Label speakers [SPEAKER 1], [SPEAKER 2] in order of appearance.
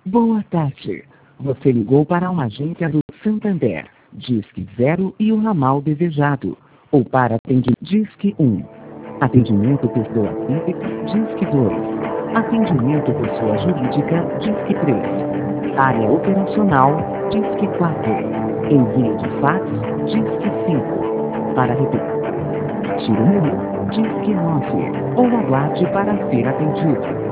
[SPEAKER 1] Boa tarde. Você ligou para uma agência do Santander. Disque 0 e o ramal desejado. Ou para atendimento Disque 1. Atendimento pessoa física, Disque 2. Atendimento pessoa jurídica, Disque 3. Área operacional, Disque 4. Envio de fax, Disque 5. Para repetir o número, Disque 9. Ou aguarde para ser atendido.